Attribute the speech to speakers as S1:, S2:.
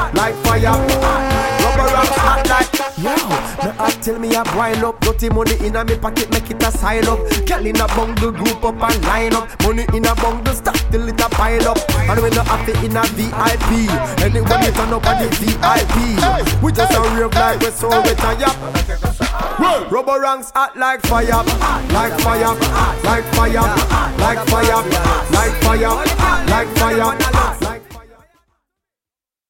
S1: like fire. Rubber ranks hot like. Yo, me hot till me a boil up. Dirty money in a me pocket, make it a sign up. Girl in a bungle, group up and line up. Money in a bungle, stack till it a pile up. And when you have it in a VIP, anyone you turn up on the VIP. We just a real like we so retired. Rubber ranks hot like fire, like fire, like fire, like fire, like fire, like fire, like fire.